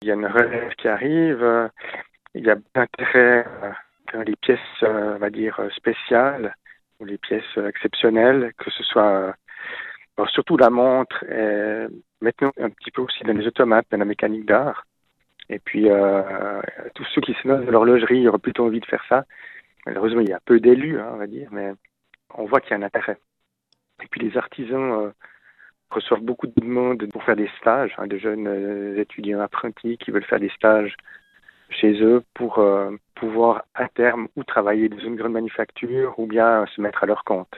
Il y a une relève qui arrive, il y a d'intérêt dans les pièces, on va dire, spéciales ou les pièces exceptionnelles, que ce soit surtout la montre, et maintenant un petit peu aussi dans les automates, dans la mécanique d'art. Et puis, tous ceux qui se lancent de l'horlogerie auraient plutôt envie de faire ça. Malheureusement, il y a peu d'élus, on va dire, mais on voit qu'il y a un intérêt. Et puis, les artisans reçoivent beaucoup de demandes pour faire des stages, de jeunes étudiants apprentis qui veulent faire des stages chez eux pour pouvoir, à terme, ou travailler dans une grande manufacture ou bien se mettre à leur compte.